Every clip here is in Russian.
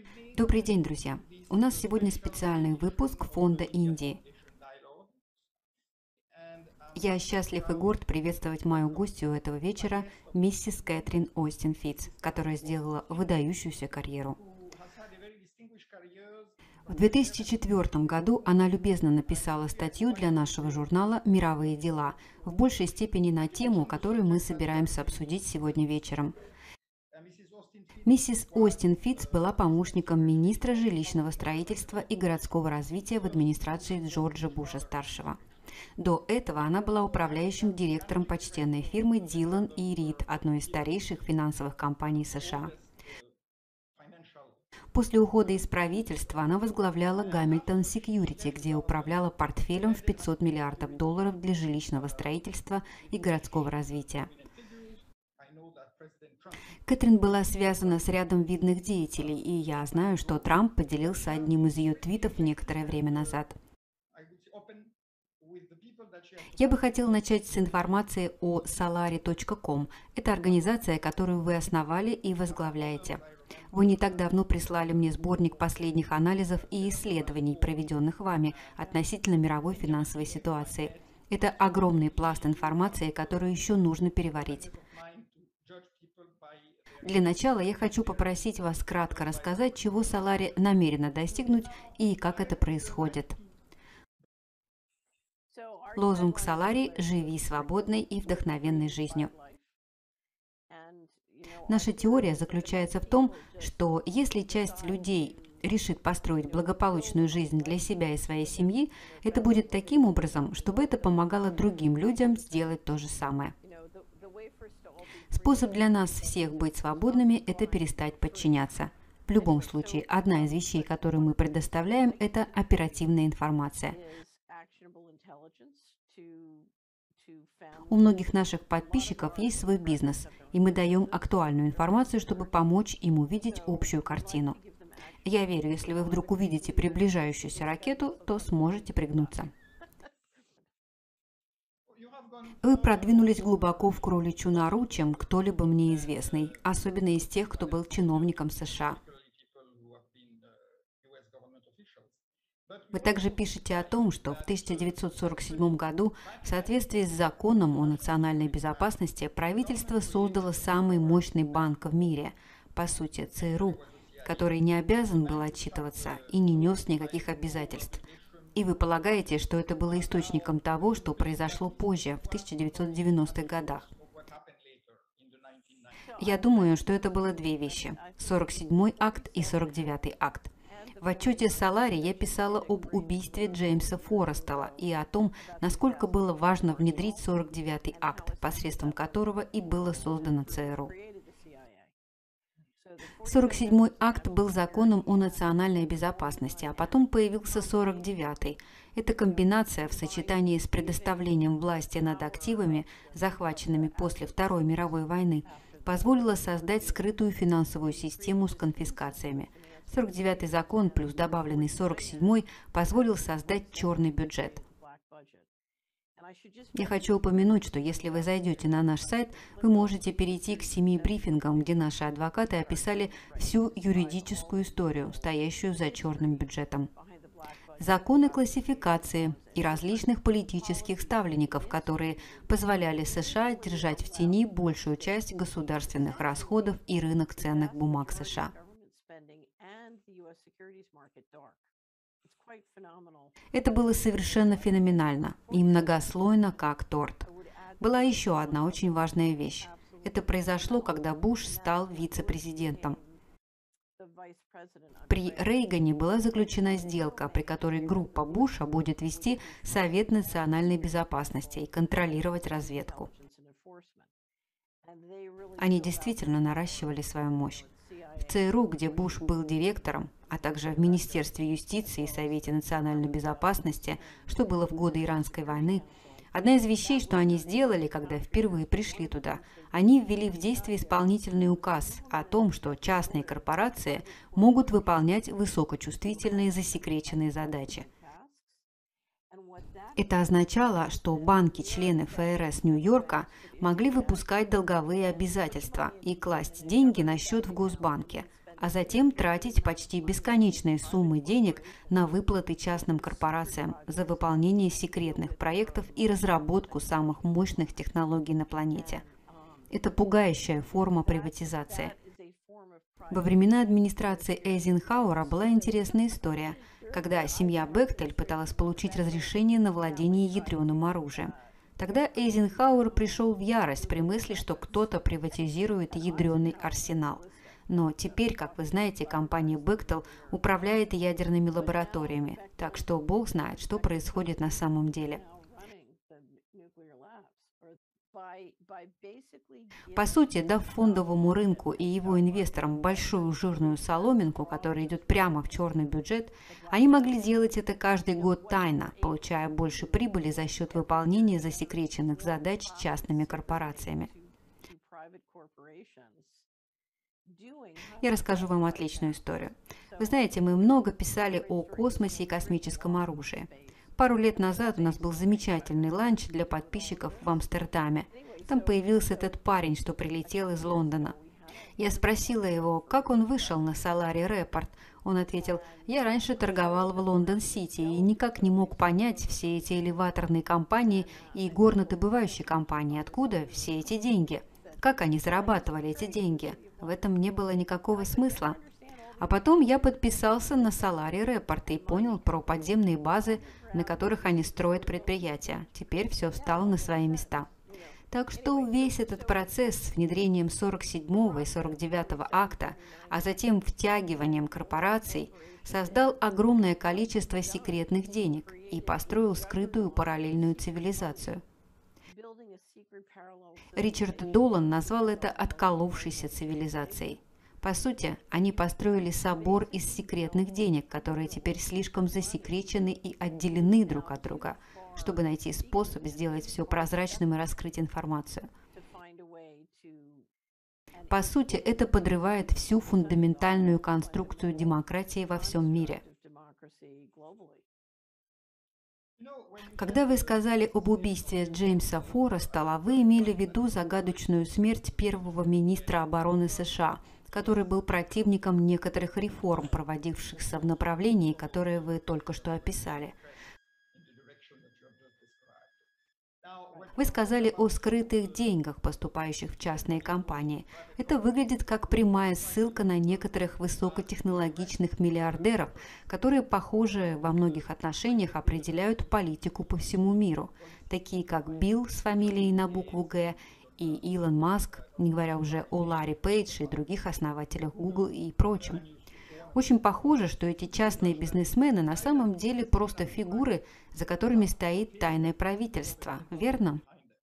Добрый день, друзья! У нас сегодня специальный выпуск Фонда Индии. Я счастлив и горд приветствовать мою гостью этого вечера, миссис Кэтрин Остин Фитц, которая сделала выдающуюся карьеру. В 2004 году она любезно написала статью для нашего журнала «Мировые дела», в большей степени на тему, которую мы собираемся обсудить сегодня вечером. Миссис Остин Фитц была помощником министра жилищного строительства и городского развития в администрации Джорджа Буша-старшего. До этого она была управляющим директором почтенной фирмы Дилан и Рид, одной из старейших финансовых компаний США. После ухода из правительства она возглавляла Гамильтон Секьюрити, где управляла портфелем в $500 миллиардов для жилищного строительства и городского развития. Кэтрин была связана с рядом видных деятелей, и я знаю, что Трамп поделился одним из ее твитов некоторое время назад. Я бы хотел начать с информации о Solari.com. Это организация, которую вы основали и возглавляете. Вы не так давно прислали мне сборник последних анализов и исследований, проведенных вами относительно мировой финансовой ситуации. Это огромный пласт информации, которую еще нужно переварить. Для начала я хочу попросить вас кратко рассказать, чего Solari намерена достигнуть и как это происходит. Лозунг Solari – «Живи свободной и вдохновенной жизнью». Наша теория заключается в том, что если часть людей решит построить благополучную жизнь для себя и своей семьи, это будет таким образом, чтобы это помогало другим людям сделать то же самое. Способ для нас всех быть свободными – это перестать подчиняться. В любом случае, одна из вещей, которую мы предоставляем, это оперативная информация. У многих наших подписчиков есть свой бизнес, и мы даем актуальную информацию, чтобы помочь им увидеть общую картину. Я верю, если вы вдруг увидите приближающуюся ракету, то сможете пригнуться. Вы продвинулись глубоко в кроличью нору, чем кто-либо мне известный, особенно из тех, кто был чиновником США. Вы также пишете о том, что в 1947 году в соответствии с законом о национальной безопасности правительство создало самый мощный банк в мире, по сути ЦРУ, который не обязан был отчитываться и не нес никаких обязательств. И вы полагаете, что это было источником того, что произошло позже, в 1990-х годах. Я думаю, что это было две вещи – 47-й акт и 49-й акт. В отчете Solari я писала об убийстве Джеймса Форестелла и о том, насколько было важно внедрить 49-й акт, посредством которого и было создано ЦРУ. 47-й акт был законом о национальной безопасности, а потом появился 49-й. Эта комбинация в сочетании с предоставлением власти над активами, захваченными после Второй мировой войны, позволила создать скрытую финансовую систему с конфискациями. 49-й закон плюс добавленный 47-й позволил создать черный бюджет. Я хочу упомянуть, что если вы зайдете на наш сайт, вы можете перейти к 7 брифингам, где наши адвокаты описали всю юридическую историю, стоящую за черным бюджетом. Законы классификации и различных политических ставленников, которые позволяли США держать в тени большую часть государственных расходов и рынок ценных бумаг США. Это было совершенно феноменально и многослойно, как торт. Была еще одна очень важная вещь. Это произошло, когда Буш стал вице-президентом. При Рейгане была заключена сделка, при которой группа Буша будет вести Совет национальной безопасности и контролировать разведку. Они действительно наращивали свою мощь. В ЦРУ, где Буш был директором, а также в Министерстве юстиции и Совете национальной безопасности, что было в годы Иранской войны, одна из вещей, что они сделали, когда впервые пришли туда, они ввели в действие исполнительный указ о том, что частные корпорации могут выполнять высокочувствительные засекреченные задачи. Это означало, что банки-члены ФРС Нью-Йорка могли выпускать долговые обязательства и класть деньги на счет в Госбанке, а затем тратить почти бесконечные суммы денег на выплаты частным корпорациям за выполнение секретных проектов и разработку самых мощных технологий на планете. Это пугающая форма приватизации. Во времена администрации Эйзенхауэра была интересная история, когда семья Бехтель пыталась получить разрешение на владение ядреным оружием. Тогда Эйзенхауэр пришел в ярость при мысли, что кто-то приватизирует ядреный арсенал. Но теперь, как вы знаете, компания Бехтель управляет ядерными лабораториями, так что Бог знает, что происходит на самом деле. По сути, дав фондовому рынку и его инвесторам большую жирную соломинку, которая идет прямо в черный бюджет, они могли делать это каждый год тайно, получая больше прибыли за счет выполнения засекреченных задач частными корпорациями. Я расскажу вам отличную историю. Вы знаете, мы много писали о космосе и космическом оружии. Пару лет назад у нас был замечательный ланч для подписчиков в Амстердаме. Там появился этот парень, что прилетел из Лондона. Я спросила его, как он вышел на Solari Report. Он ответил: «Я раньше торговал в Лондон-Сити и никак не мог понять все эти элеваторные компании и горнодобывающие компании, откуда все эти деньги. Как они зарабатывали эти деньги? В этом не было никакого смысла». А потом я подписался на Solari Report и понял про подземные базы, на которых они строят предприятия. Теперь все встало на свои места. Так что весь этот процесс с внедрением 47-го и 49-го акта, а затем втягиванием корпораций, создал огромное количество секретных денег и построил скрытую параллельную цивилизацию. Ричард Долан назвал это «отколовшейся цивилизацией». По сути, они построили собор из секретных денег, которые теперь слишком засекречены и отделены друг от друга, чтобы найти способ сделать все прозрачным и раскрыть информацию. По сути, это подрывает всю фундаментальную конструкцию демократии во всем мире. Когда вы сказали об убийстве Джеймса Форестала, вы имели в виду загадочную смерть первого министра обороны США, который был противником некоторых реформ, проводившихся в направлении, которое вы только что описали. Вы сказали о скрытых деньгах, поступающих в частные компании. Это выглядит как прямая ссылка на некоторых высокотехнологичных миллиардеров, которые, похоже, во многих отношениях определяют политику по всему миру, такие как Билл с фамилией на букву «Г», и Илон Маск, не говоря уже о Ларри Пейдж и других основателях Google и прочем. Очень похоже, что эти частные бизнесмены на самом деле просто фигуры, за которыми стоит тайное правительство, верно?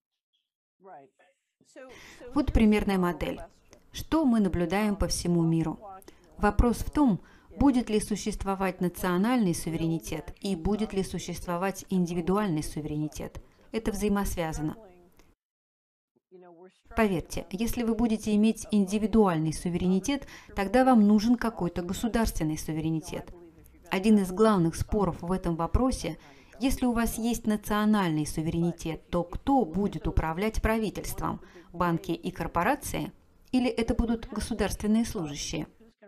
Вот примерная модель. Что мы наблюдаем по всему миру? Вопрос в том, будет ли существовать национальный суверенитет и будет ли существовать индивидуальный суверенитет. Это взаимосвязано. Поверьте, если вы будете иметь индивидуальный суверенитет, тогда вам нужен какой-то государственный суверенитет. Один из главных споров в этом вопросе: если у вас есть национальный суверенитет, то кто будет управлять правительством? Банки и корпорации? Или это будут государственные служащие?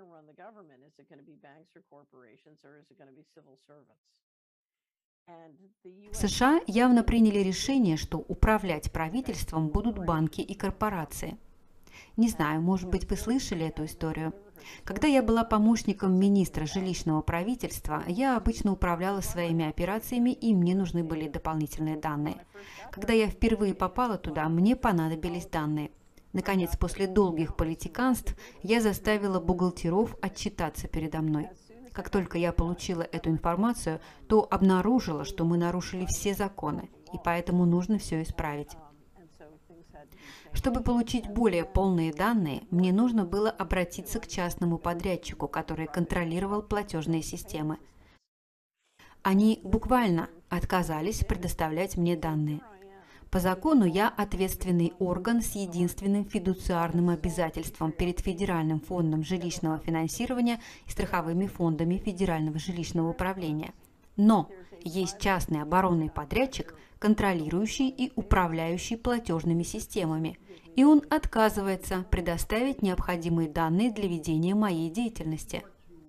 США явно приняли решение, что управлять правительством будут банки и корпорации. Не знаю, может быть, вы слышали эту историю. Когда я была помощником министра жилищного правительства, я обычно управляла своими операциями, и мне нужны были дополнительные данные. Когда я впервые попала туда, мне понадобились данные. Наконец, после долгих политиканств, я заставила бухгалтеров отчитаться передо мной. Как только я получила эту информацию, то обнаружила, что мы нарушили все законы, и поэтому нужно все исправить. Чтобы получить более полные данные, мне нужно было обратиться к частному подрядчику, который контролировал платежные системы. Они буквально отказались предоставлять мне данные. По закону я ответственный орган с единственным фидуциарным обязательством перед Федеральным фондом жилищного финансирования и страховыми фондами Федерального жилищного управления. Но есть частный оборонный подрядчик, контролирующий и управляющий платежными системами, и он отказывается предоставить необходимые данные для ведения моей деятельности.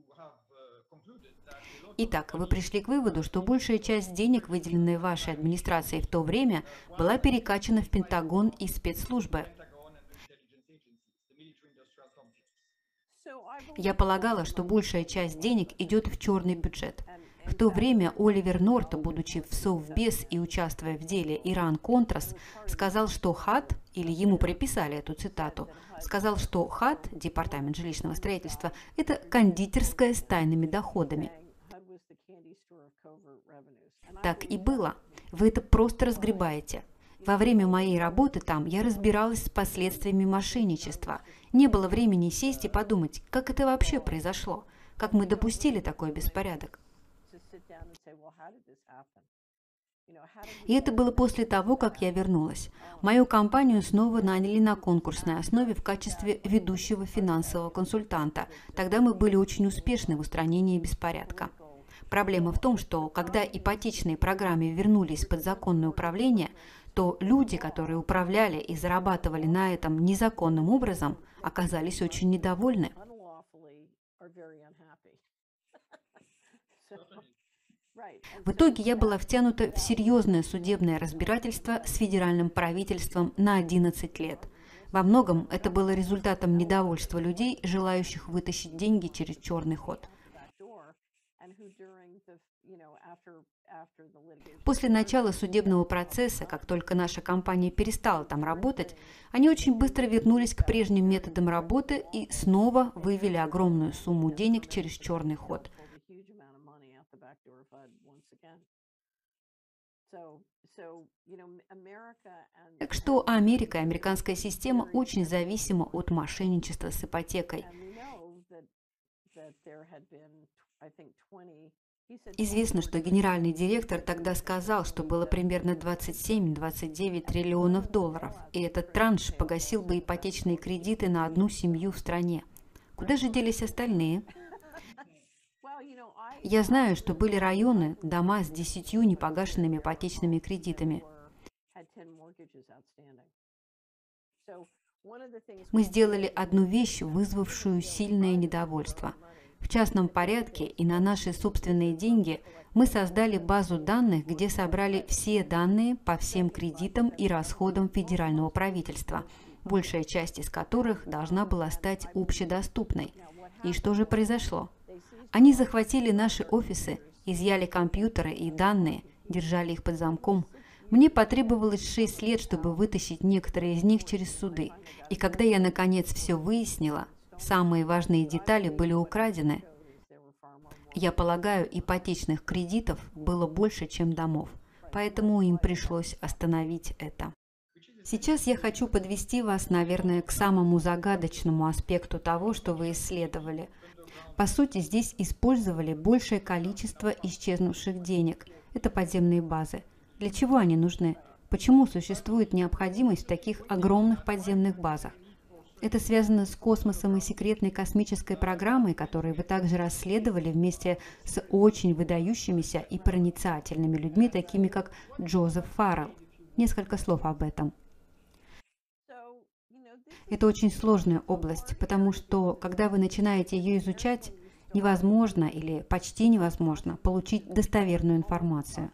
Итак, вы пришли к выводу, что большая часть денег, выделенная вашей администрацией в то время, была перекачана в Пентагон и спецслужбы. Я полагала, что большая часть денег идет в черный бюджет. В то время Оливер Норт, будучи в Совбез и участвуя в деле Иран-Контрас, сказал, что ХАТ, или ему приписали эту цитату, сказал, что ХАТ, Департамент жилищного строительства, это кондитерская с тайными доходами. Так и было. Вы это просто разгребаете. Во время моей работы там я разбиралась с последствиями мошенничества. Не было времени сесть и подумать, как это вообще произошло, как мы допустили такой беспорядок. И это было после того, как я вернулась. Мою компанию снова наняли на конкурсной основе в качестве ведущего финансового консультанта. Тогда мы были очень успешны в устранении беспорядка. Проблема в том, что когда ипотечные программы вернулись под законное управление, то люди, которые управляли и зарабатывали на этом незаконным образом, оказались очень недовольны. В итоге я была втянута в серьезное судебное разбирательство с федеральным правительством на 11 лет. Во многом это было результатом недовольства людей, желающих вытащить деньги через черный ход. После начала судебного процесса, как только наша компания перестала там работать, они очень быстро вернулись к прежним методам работы и снова вывели огромную сумму денег через черный ход. Так что Америка и американская система очень зависима от мошенничества с ипотекой. Известно, что генеральный директор тогда сказал, что было примерно 27-29 триллионов долларов, и этот транш погасил бы ипотечные кредиты на одну семью в стране. Куда же делись остальные? Я знаю, что были районы, дома с 10 непогашенными ипотечными кредитами. Мы сделали одну вещь, вызвавшую сильное недовольство. В частном порядке и на наши собственные деньги мы создали базу данных, где собрали все данные по всем кредитам и расходам федерального правительства, большая часть из которых должна была стать общедоступной. И что же произошло? Они захватили наши офисы, изъяли компьютеры и данные, держали их под замком. Мне потребовалось 6 лет, чтобы вытащить некоторые из них через суды. И когда я наконец все выяснила, самые важные детали были украдены. Я полагаю, ипотечных кредитов было больше, чем домов, поэтому им пришлось остановить это. Сейчас я хочу подвести вас, наверное, к самому загадочному аспекту того, что вы исследовали. По сути, здесь использовали большее количество исчезнувших денег. Это подземные базы. Для чего они нужны? Почему существует необходимость в таких огромных подземных базах? Это связано с космосом и секретной космической программой, которую вы также расследовали вместе с очень выдающимися и проницательными людьми, такими как Джозеф Фаррелл. Несколько слов об этом. Это очень сложная область, потому что, когда вы начинаете ее изучать, невозможно или почти невозможно получить достоверную информацию.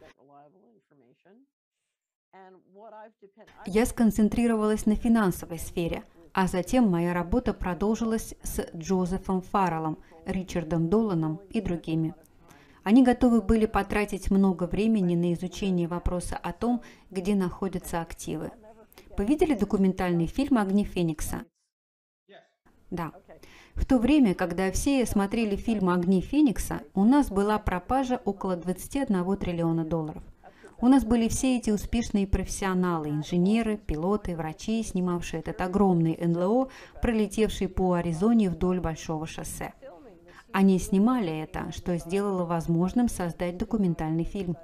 Я сконцентрировалась на финансовой сфере, а затем моя работа продолжилась с Джозефом Фарреллом, Ричардом Доланом и другими. Они готовы были потратить много времени на изучение вопроса о том, где находятся активы. Вы видели документальный фильм «Огни Феникса»? Да. В то время, когда все смотрели фильм «Огни Феникса», у нас была пропажа около 21 триллиона долларов. У нас были все эти успешные профессионалы, инженеры, пилоты, врачи, снимавшие этот огромный НЛО, пролетевший по Аризоне вдоль большого шоссе. Они снимали это, что сделало возможным создать документальный фильм.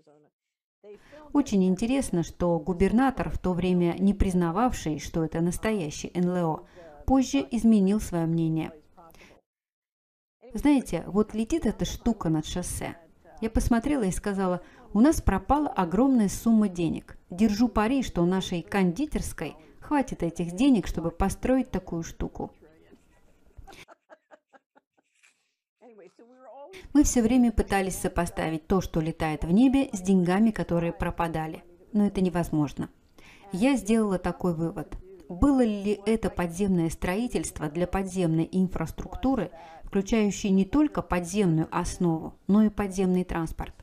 Очень интересно, что губернатор, в то время не признававший, что это настоящий НЛО, позже изменил свое мнение. Знаете, вот летит эта штука над шоссе. Я посмотрела и сказала: у нас пропала огромная сумма денег. Держу пари, что у нашей кондитерской Хватит этих денег, чтобы построить такую штуку. Мы все время пытались сопоставить то, что летает в небе, с деньгами, которые пропадали. Но это невозможно. Я сделала такой вывод. Было ли это подземное строительство для подземной инфраструктуры, включающей не только подземную основу, но и подземный транспорт?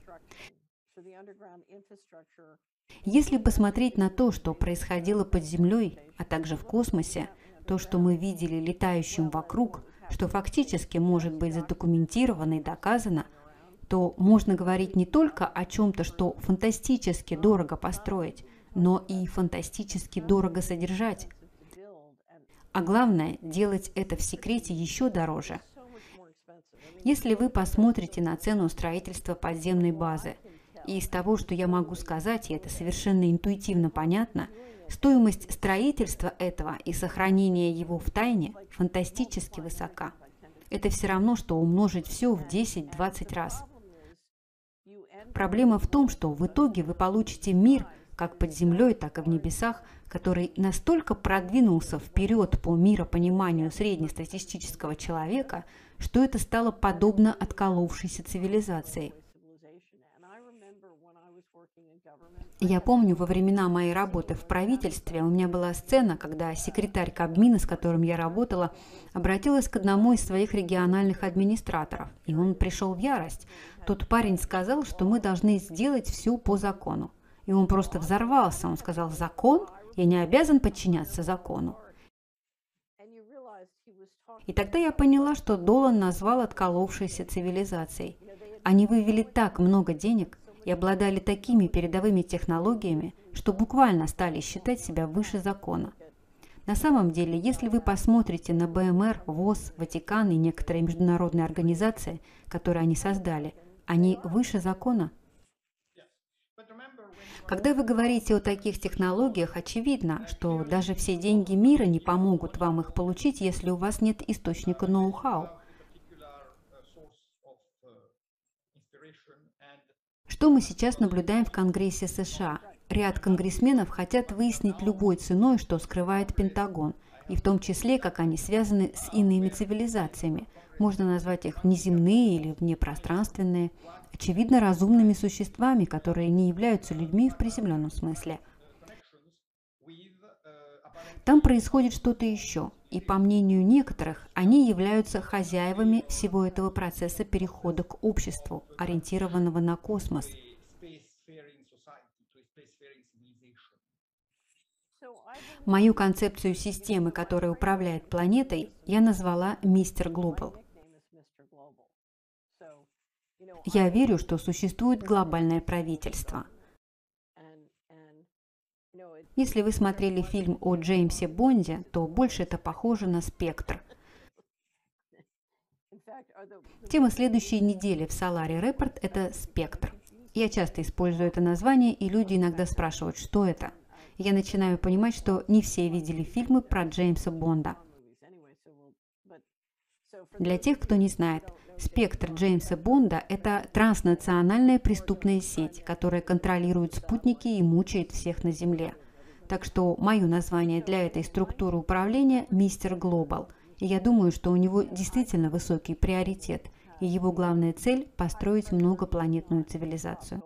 Если посмотреть на то, что происходило под землей, а также в космосе, то, что мы видели летающим вокруг, что фактически может быть задокументировано и доказано, то можно говорить не только о чем-то, что фантастически дорого построить, но и фантастически дорого содержать. А главное, делать это в секрете еще дороже. Если вы посмотрите на цену строительства подземной базы, и из того, что я могу сказать, и это совершенно интуитивно понятно, стоимость строительства этого и сохранения его в тайне фантастически высока. Это все равно, что умножить все в 10-20 раз. Проблема в том, что в итоге вы получите мир, как под землей, так и в небесах, который настолько продвинулся вперед по миропониманию среднестатистического человека, что это стало подобно отколовшейся цивилизации. Я помню, во времена моей работы в правительстве у меня была сцена, когда секретарь Кабмина, с которым я работала, обратилась к одному из своих региональных администраторов, и он пришел в ярость. Тот парень сказал, что мы должны сделать все по закону. И он просто взорвался. Он сказал: «Закон? Я не обязан подчиняться закону». И тогда я поняла, что Долан назвал отколовшейся цивилизацией. Они вывели так много денег и обладали такими передовыми технологиями, что буквально стали считать себя выше закона. На самом деле, если вы посмотрите на БМР, ВОЗ, Ватикан и некоторые международные организации, которые они создали, они выше закона. Когда вы говорите о таких технологиях, очевидно, что даже все деньги мира не помогут вам их получить, если у вас нет источника ноу-хау. Что мы сейчас наблюдаем в Конгрессе США? Ряд конгрессменов хотят выяснить любой ценой, что скрывает Пентагон, и в том числе, как они связаны с иными цивилизациями. Можно назвать их внеземные или внепространственные, очевидно разумными существами, которые не являются людьми в приземленном смысле. Там происходит что-то еще, и по мнению некоторых, они являются хозяевами всего этого процесса перехода к обществу, ориентированного на космос. Мою концепцию системы, которая управляет планетой, я назвала «Мистер Глобал». Я верю, что существует глобальное правительство. Если вы смотрели фильм о Джеймсе Бонде, то больше это похоже на «Спектр». Тема следующей недели в Solari Report – это «Спектр». Я часто использую это название, и люди иногда спрашивают, что это. Я начинаю понимать, что не все видели фильмы про Джеймса Бонда. Для тех, кто не знает, «Спектр» Джеймса Бонда – это транснациональная преступная сеть, которая контролирует спутники и мучает всех на Земле. Так что мое название для этой структуры управления – «Мистер Глобал». И я думаю, что у него действительно высокий приоритет, и его главная цель – построить многопланетную цивилизацию.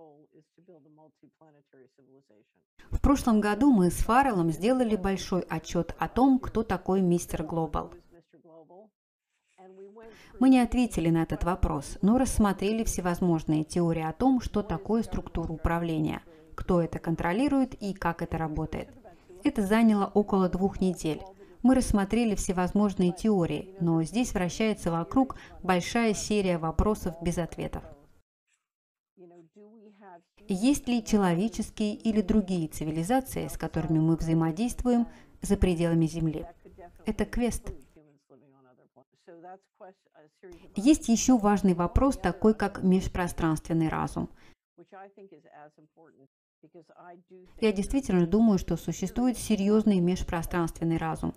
В прошлом году мы с Фарреллом сделали большой отчет о том, кто такой мистер Глобал. Мы не ответили на этот вопрос, но рассмотрели всевозможные теории о том, что такое структура управления, кто это контролирует и как это работает. Это заняло около 2 недель. Мы рассмотрели всевозможные теории, но здесь вращается вокруг большая серия вопросов без ответов. Есть ли человеческие или другие цивилизации, с которыми мы взаимодействуем за пределами Земли? Это квест. Есть еще важный вопрос, такой как межпространственный разум. Я действительно думаю, что существует серьезный межпространственный разум.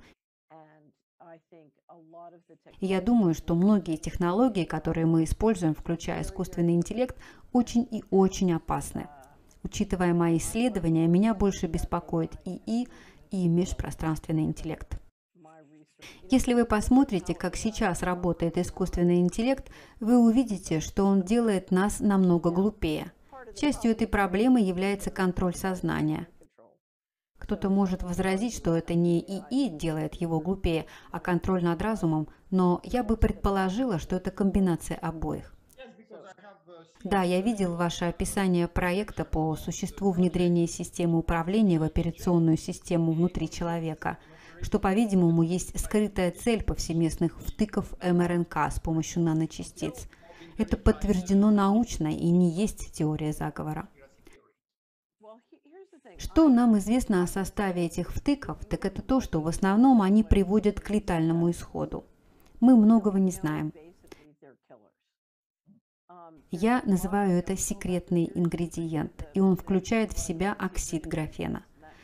И я думаю, что многие технологии, которые мы используем, включая искусственный интеллект, очень и очень опасны. Учитывая мои исследования, меня больше беспокоит ИИ, и межпространственный интеллект. Если вы посмотрите, как сейчас работает искусственный интеллект, вы увидите, что он делает нас намного глупее. Частью этой проблемы является контроль сознания. Кто-то может возразить, что это не ИИ делает его глупее, а контроль над разумом, но я бы предположила, что это комбинация обоих. Да, я видел ваше описание проекта по существу внедрения системы управления в операционную систему внутри человека, что, по-видимому, есть скрытая цель повсеместных втыков МРНК с помощью наночастиц. Это подтверждено научно и не есть теория заговора. Что нам известно о составе этих втыков, так это то, что в основном они приводят к летальному исходу. Мы многого не знаем. Я называю это секретный ингредиент, и он включает в себя оксид графена.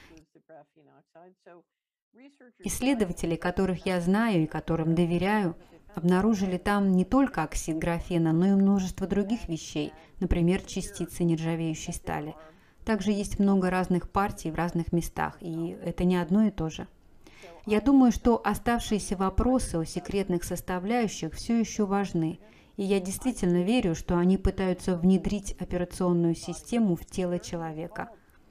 Исследователи, которых я знаю и которым доверяю, обнаружили там не только оксид графена, но и множество других вещей, например, частицы нержавеющей стали. Также есть много разных партий в разных местах, и это не одно и то же. Я думаю, что оставшиеся вопросы о секретных составляющих все еще важны, и я действительно верю, что они пытаются внедрить операционную систему в тело человека.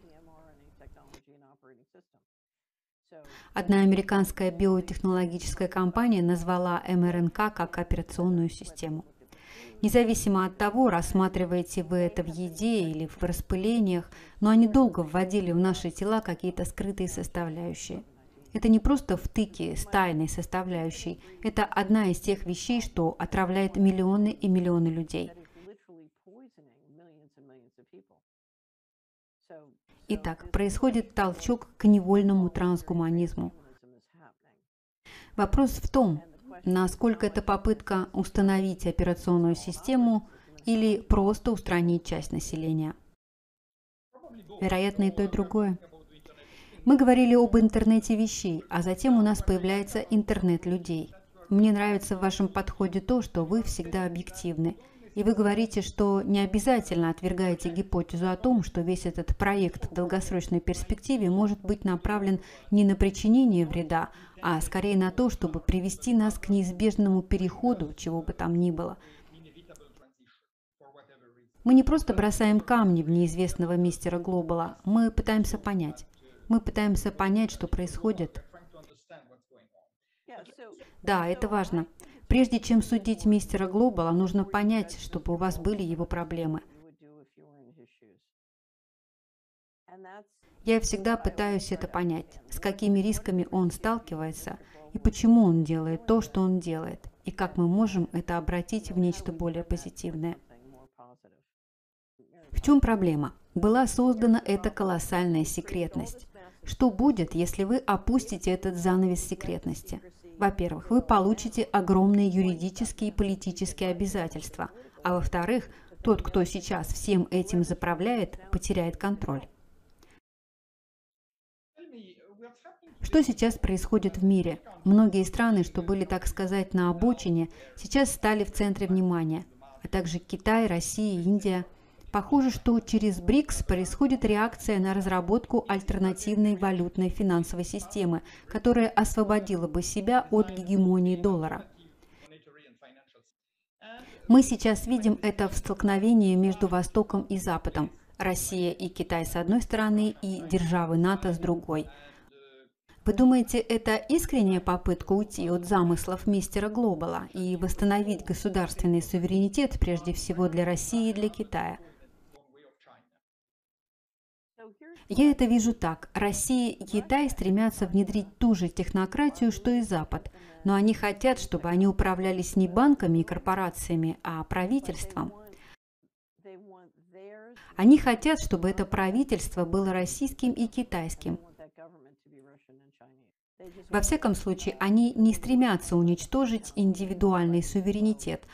Одна американская биотехнологическая компания назвала МРНК как операционную систему. Независимо от того, рассматриваете вы это в еде или в распылениях, но они долго вводили в наши тела какие-то скрытые составляющие. Это не просто втыки с тайной составляющей, это одна из тех вещей, что отравляет миллионы и миллионы людей. Итак, происходит толчок к невольному трансгуманизму. Вопрос в том, насколько это попытка установить операционную систему или просто устранить часть населения. Вероятно, и то, и другое. Мы говорили об интернете вещей, а затем у нас появляется интернет людей. Мне нравится в вашем подходе то, что вы всегда объективны. И вы говорите, что не обязательно отвергаете гипотезу о том, что весь этот проект в долгосрочной перспективе может быть направлен не на причинение вреда, а скорее на то, чтобы привести нас к неизбежному переходу, чего бы там ни было. Мы не просто бросаем камни в неизвестного мистера Глобала, мы пытаемся понять. Мы пытаемся понять, что происходит. Да, это важно. Прежде чем судить мистера Глобала, нужно понять, чтобы у вас были его проблемы. Я всегда пытаюсь это понять, с какими рисками он сталкивается и почему он делает то, что он делает, и как мы можем это обратить в нечто более позитивное. В чем проблема? Была создана эта колоссальная секретность. Что будет, если вы опустите этот занавес секретности? Во-первых, вы получите огромные юридические и политические обязательства, а во-вторых, тот, кто сейчас всем этим заправляет, потеряет контроль. Что сейчас происходит в мире? Многие страны, что были, так сказать, на обочине, сейчас стали в центре внимания, а также Китай, Россия, Индия. Похоже, что через БРИКС происходит реакция на разработку альтернативной валютной финансовой системы, которая освободила бы себя от гегемонии доллара. Мы сейчас видим это в столкновении между Востоком и Западом, Россия и Китай с одной стороны и державы НАТО с другой. Вы думаете, это искренняя попытка уйти от замыслов мистера Глобала и восстановить государственный суверенитет прежде всего для России и для Китая? Я это вижу так. Россия и Китай стремятся внедрить ту же технократию, что и Запад, но они хотят, чтобы они управлялись не банками и корпорациями, а правительством. Они хотят, чтобы это правительство было российским и китайским. Во всяком случае, они не стремятся уничтожить индивидуальный суверенитет.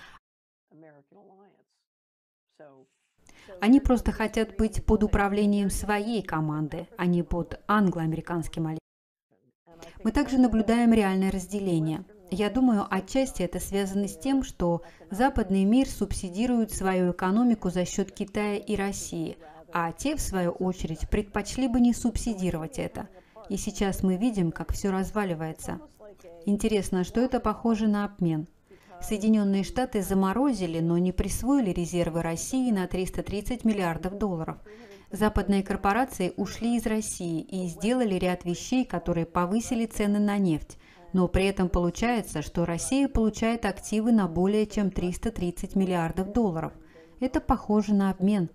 Они просто хотят быть под управлением своей команды, а не под англо-американским альянсом. Мы также наблюдаем реальное разделение. Я думаю, отчасти это связано с тем, что западный мир субсидирует свою экономику за счет Китая и России, а те, в свою очередь, предпочли бы не субсидировать это. И сейчас мы видим, как все разваливается. Интересно, что это похоже на обмен. Соединенные Штаты заморозили, но не присвоили резервы России на 330 миллиардов долларов. Западные корпорации ушли из России и сделали ряд вещей, которые повысили цены на нефть. Но при этом получается, что Россия получает активы на более чем 330 миллиардов долларов. Это похоже на обмен.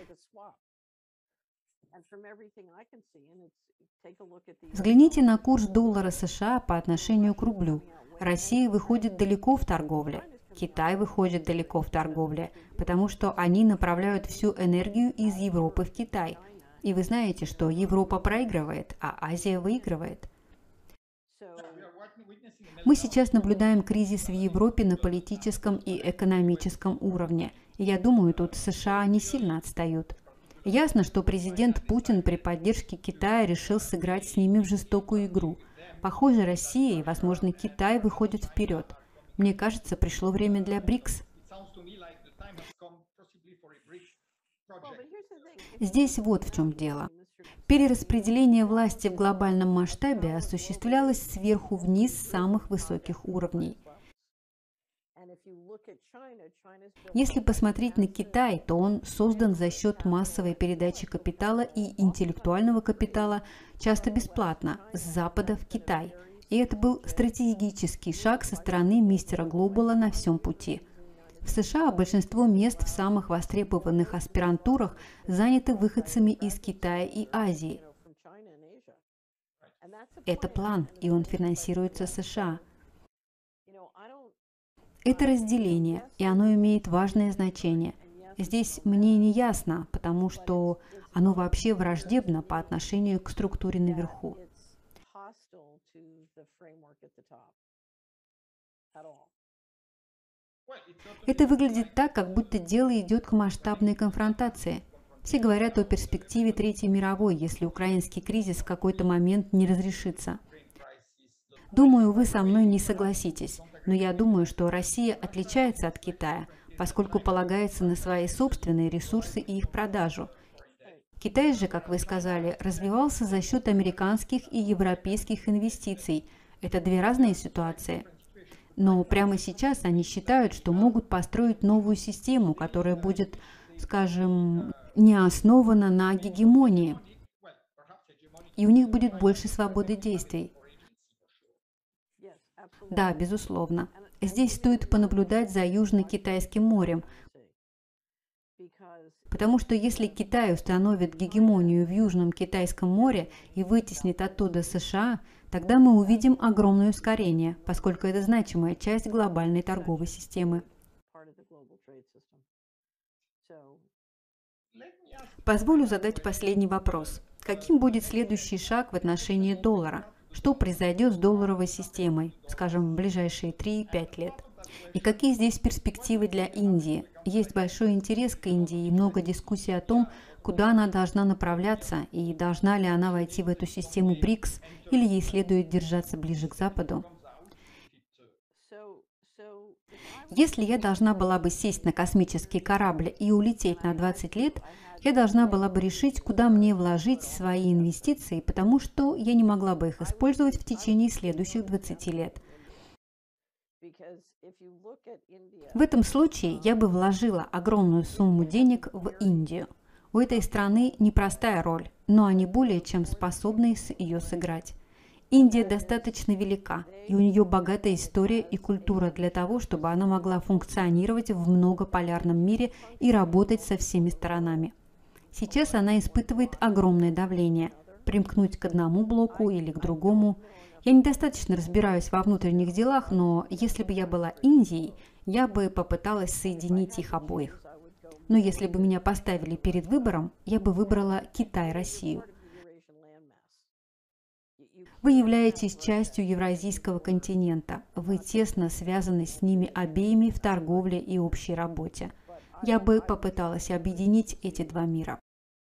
Взгляните на курс доллара США по отношению к рублю. Россия выходит далеко в торговле. Китай выходит далеко в торговле, потому что они направляют всю энергию из Европы в Китай. И вы знаете, что Европа проигрывает, а Азия выигрывает. Мы сейчас наблюдаем кризис в Европе на политическом и экономическом уровне. И я думаю, тут США не сильно отстают. Ясно, что президент Путин при поддержке Китая решил сыграть с ними в жестокую игру. Похоже, Россия и, возможно, Китай выходят вперед. Мне кажется, пришло время для БРИКС. Здесь вот в чем дело. Перераспределение власти в глобальном масштабе осуществлялось сверху вниз с самых высоких уровней. Если посмотреть на Китай, то он создан за счет массовой передачи капитала и интеллектуального капитала, часто бесплатно, с Запада в Китай. И это был стратегический шаг со стороны мистера Глобала на всем пути. В США большинство мест в самых востребованных аспирантурах заняты выходцами из Китая и Азии. Это план, и он финансируется США. Это разделение, и оно имеет важное значение. Здесь мне не ясно, потому что оно вообще враждебно по отношению к структуре наверху. Это выглядит так, как будто дело идет к масштабной конфронтации. Все говорят о перспективе Третьей мировой, если украинский кризис в какой-то момент не разрешится. Думаю, вы со мной не согласитесь, но я думаю, что Россия отличается от Китая, поскольку полагается на свои собственные ресурсы и их продажу. Китай же, как вы сказали, развивался за счет американских и европейских инвестиций. Это две разные ситуации. Но прямо сейчас они считают, что могут построить новую систему, которая будет, скажем, не основана на гегемонии. И у них будет больше свободы действий. Да, безусловно. Здесь стоит понаблюдать за Южно-Китайским морем, потому что если Китай установит гегемонию в Южном Китайском море и вытеснит оттуда США, тогда мы увидим огромное ускорение, поскольку это значимая часть глобальной торговой системы. Позволю задать последний вопрос. Каким будет следующий шаг в отношении доллара? Что произойдет с долларовой системой, скажем, в ближайшие 3-5 лет? И какие здесь перспективы для Индии? Есть большой интерес к Индии и много дискуссий о том, куда она должна направляться и должна ли она войти в эту систему БРИКС или ей следует держаться ближе к Западу. Если я должна была бы сесть на космический корабль и улететь на 20 лет, я должна была бы решить, куда мне вложить свои инвестиции, потому что я не могла бы их использовать в течение следующих 20 лет. В этом случае я бы вложила огромную сумму денег в Индию. У этой страны непростая роль, но они более чем способны ее сыграть. Индия достаточно велика, и у нее богатая история и культура для того, чтобы она могла функционировать в многополярном мире и работать со всеми сторонами. Сейчас она испытывает огромное давление. Примкнуть к одному блоку или к другому. Я недостаточно разбираюсь во внутренних делах, но если бы я была Индией, я бы попыталась соединить их обоих. Но если бы меня поставили перед выбором, я бы выбрала Китай-Россию. Вы являетесь частью Евразийского континента. Вы тесно связаны с ними обеими в торговле и общей работе. Я бы попыталась объединить эти два мира.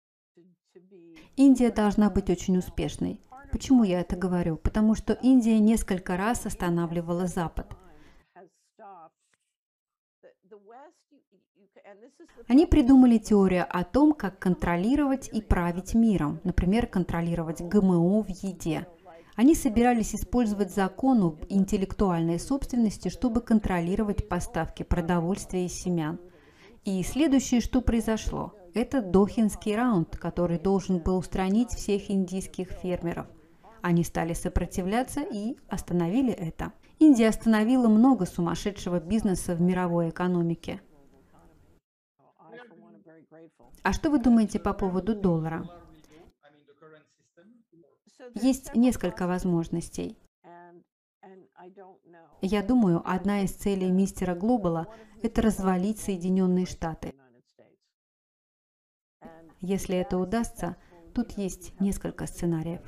Индия должна быть очень успешной. Почему я это говорю? Потому что Индия несколько раз останавливала Запад. Они придумали теорию о том, как контролировать и править миром, например, контролировать ГМО в еде. Они собирались использовать закон об интеллектуальной собственности, чтобы контролировать поставки продовольствия и семян. И следующее, что произошло, это Дохинский раунд, который должен был устранить всех индийских фермеров. Они стали сопротивляться и остановили это. Индия остановила много сумасшедшего бизнеса в мировой экономике. А что вы думаете по поводу доллара? Есть несколько возможностей. Я думаю, одна из целей мистера Глобала – это развалить Соединенные Штаты. Если это удастся, тут есть несколько сценариев.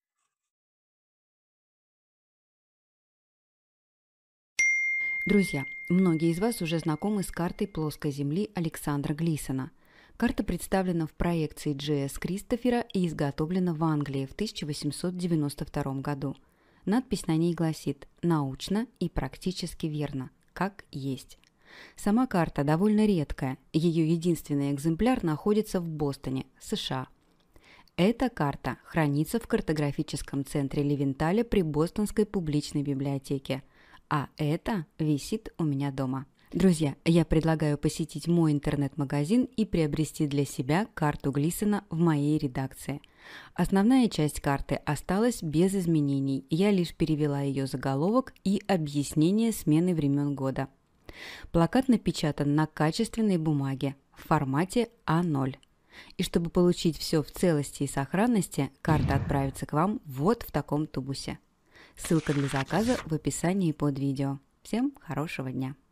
Друзья, многие из вас уже знакомы с картой плоской Земли Александра Глисона. Карта представлена в проекции J.S. Кристофера и изготовлена в Англии в 1892 году. Надпись на ней гласит «Научно и практически верно, как есть». Сама карта довольно редкая, ее единственный экземпляр находится в Бостоне, США. Эта карта хранится в картографическом центре Левенталя при Бостонской публичной библиотеке, а это висит у меня дома. Друзья, я предлагаю посетить мой интернет-магазин и приобрести для себя карту Глисона в моей редакции. Основная часть карты осталась без изменений, я лишь перевела ее заголовок и объяснение смены времен года. Плакат напечатан на качественной бумаге в формате А0. И чтобы получить все в целости и сохранности, карта отправится к вам вот в таком тубусе. Ссылка для заказа в описании под видео. Всем хорошего дня!